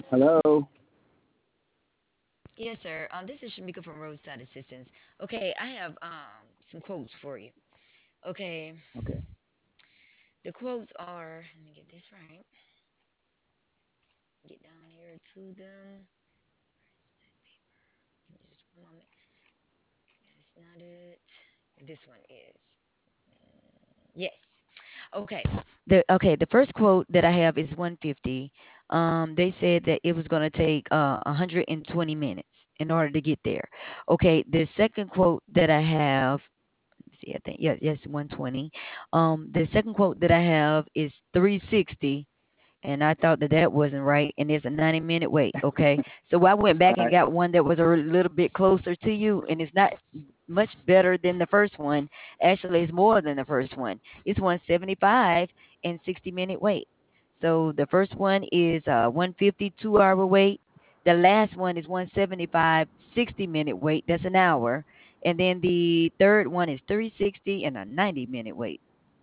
Hello. Yes, sir. This is Shamika from Roadside Assistance. Okay, I have some quotes for you. Okay, Okay. the quotes are. Let me get this right. Get down here to them. Give me just one moment. That's not it. This one is. Yes. Okay. The first quote that I have is 150. They said that it was going to take 120 minutes in order to get there. Okay. The second quote that I have, let me see, I think yes, 120. The second quote that I have is 360, and I thought that that wasn't right, and it's a 90-minute wait. Okay, so I went back and Right. got one that was a little bit closer to you, and it's not much better than the first one. Actually, it's more than the first one. It's 175 and 60-minute wait. So the first one is 150 2-hour wait. The last one is 175 60-minute wait. That's an hour. And then the third one is 360 and a 90-minute wait.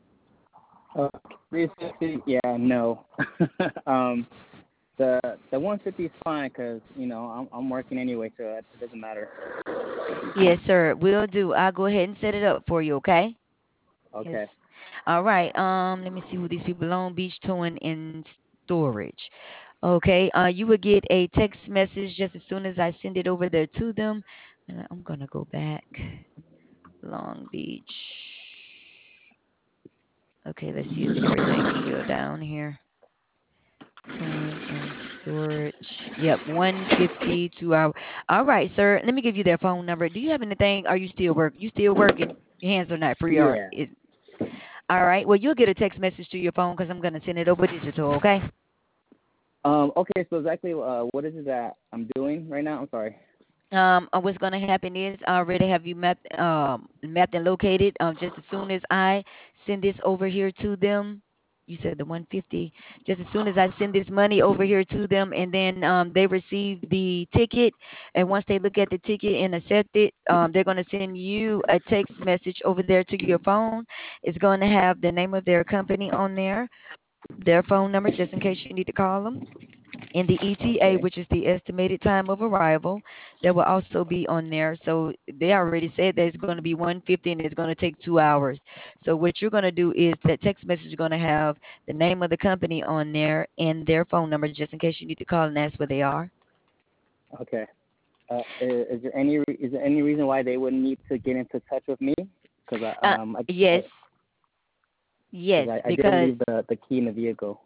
360. Yeah. No. um. The the 150 is fine because I'm working anyway, so it doesn't matter. Yes, sir. Will do. I'll go ahead and set it up for you, okay? Okay. Yes. All right. Let me see who these people Long Beach Towing and Storage. Okay. You will get a text message just as soon as I send it over there to them. And I'm gonna go back. Long Beach. Okay, let's see if everything can go down here. Towing and storage. Yep, 150 2 hour. All right, sir. Let me give you their phone number. Do you have anything? Are you still work? You still working? Your hands are not free, or Yeah. is all right. Well, you'll get a text message to your phone because I'm gonna send it over digital. Okay. Okay. So exactly, what is it that I'm doing right now? I'm sorry. What's gonna happen is I already have you mapped and located. Just as soon as I send this over here to them, you said the 150. Just as soon as I send this money over here to them, and then they receive the ticket, and once they look at the ticket and accept it, they're gonna send you a text message over there to your phone. It's gonna have the name of their company on there, their phone number, just in case you need to call them, and the ETA, Okay. which is the estimated time of arrival, that will also be on there. So they already said that it's going to be 150 and it's going to take 2 hours. So what you're going to do is that text message is going to have the name of the company on there and their phone number, just in case you need to call and ask where they are. Okay. Is there any reason why they would need to get into touch with me? Because Uh, yes, yes, I didn't because leave the key in the vehicle.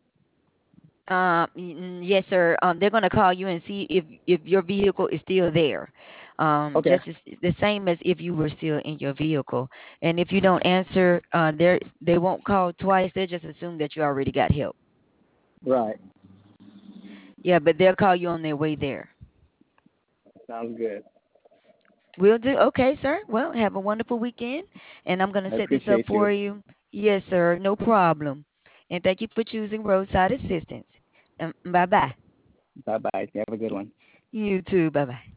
yes, sir. They're gonna call you and see if your vehicle is still there. Okay. Just as, the same as if you were still in your vehicle. And if you don't answer, they won't call twice. They just assume that you already got help. Right. Yeah, but they'll call you on their way there. Sounds good. We'll do. Okay, sir. Well, have a wonderful weekend, and I'm gonna I set this up appreciate you. for you. Yes, sir. No problem. And thank you for choosing roadside assistance. Bye bye. Bye bye. You have a good one. You too. Bye bye.